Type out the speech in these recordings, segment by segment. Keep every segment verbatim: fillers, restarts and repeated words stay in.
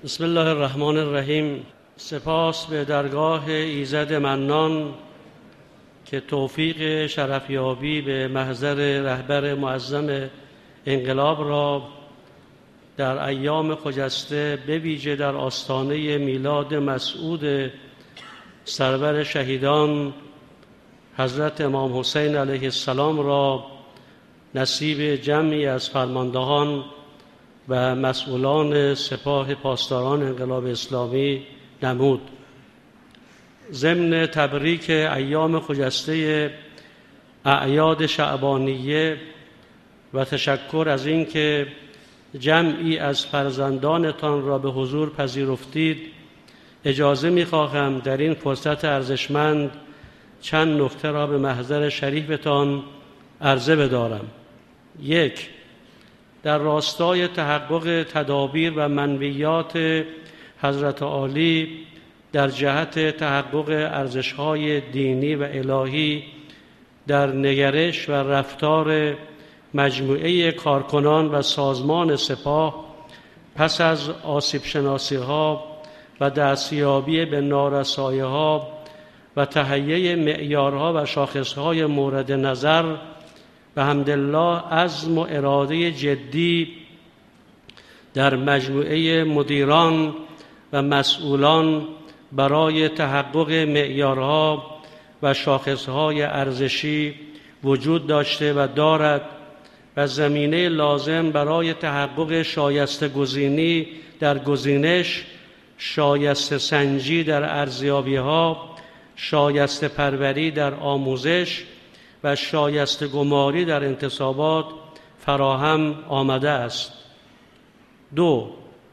بسم الله الرحمن الرحیم. سپاس به درگاه ایزد منان که توفیق شرفیابی به محضر رهبر معظم انقلاب را در ایام خجسته به ویژه در آستانه میلاد مسعود سرور شهیدان حضرت امام حسین علیه السلام را نصیب جمعی از فرماندهان و مسئولان سپاه پاسداران انقلاب اسلامی نمود. ضمن تبریک ایام خجسته اعیاد شعبانیه و تشکر از اینکه جمعی از فرزندانتان را به حضور پذیرفتید، اجازه می‌خواهم در این فرصت ارزشمند چند نکته را به محضر شریفتان عرضه بدارم. یک، در راستای تحقق تدابیر و منویات حضرت عالی در جهت تحقق ارزش‌های دینی و الهی در نگرش و رفتار مجموعه کارکنان و سازمان سپاه پس از آسیب شناسی‌ها و دستیابی به نارسایی‌ها و تهیه معیارها و شاخصهای مورد نظر، به حمدالله عزم و اراده جدی در مجموعه مدیران و مسئولان برای تحقق معیارها و شاخصهای ارزشی وجود داشته و دارد و زمینه لازم برای تحقق شایسته گزینی در گزینش، شایسته سنجی در ارزیابی‌ها، شایسته پروری در آموزش و شایسته گماری در انتصابات فراهم آمده است. دو،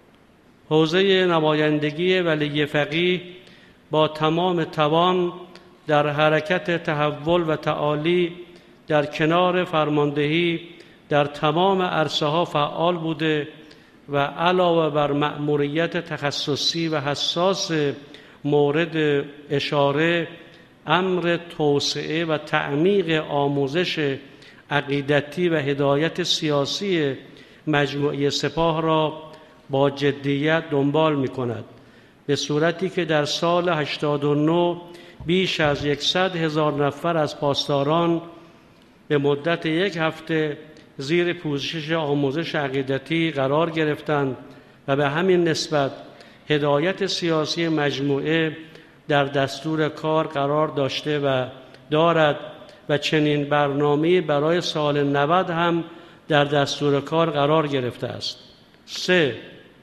حوزه نمایندگی ولی فقیه با تمام توان در حرکت تحول و تعالی در کنار فرماندهی در تمام عرصه‌ها فعال بوده و علاوه بر مأموریت تخصصی و حساس مورد اشاره، امر توسعه و تعمیق آموزش عقیدتی و هدایت سیاسی مجموعه سپاه را با جدیت دنبال می کند، به صورتی که در سال هشتاد و نه بیش از یکصد هزار نفر از پاسداران به مدت یک هفته زیر پوشش آموزش عقیدتی قرار گرفتند و به همین نسبت هدایت سیاسی مجموعه در دستور کار قرار داشته و دارد و چنین برنامه‌ای برای سال نود هم در دستور کار قرار گرفته است. سه،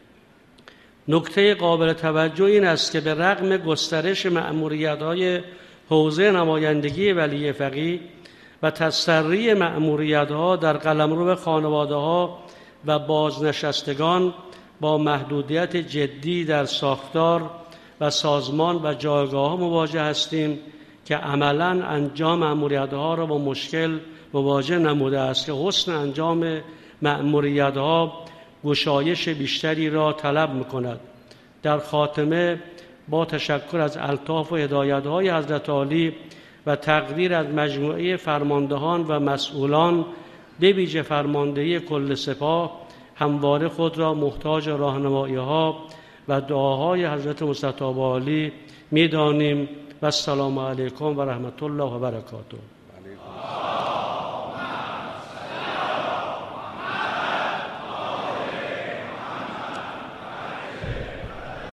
نکته قابل توجه این است که به رغم گسترش مأموریت‌های حوزه نمایندگی ولی فقیه و تسری مأموریت‌ها در قلمرو خانواده‌ها و بازنشستگان با محدودیت جدی در ساختار و سازمان و جایگاه‌ها مواجه هستیم که عملاً انجام مأموریت‌ها را با مشکل مواجه نموده است که حسن انجام مأموریت‌ها گشایش بیشتری را طلب می‌کند. در خاتمه با تشکر از الطاف و هدایت‌های حضرت عالی و تقدیر از مجموعه فرماندهان و مسئولان به ویژه فرماندهی کل سپاه همواره خود را محتاج راهنمایی‌ها و دعاهای حضرت مصطفی عالی می‌دانیم و السلام علیکم و رحمت الله و برکاته.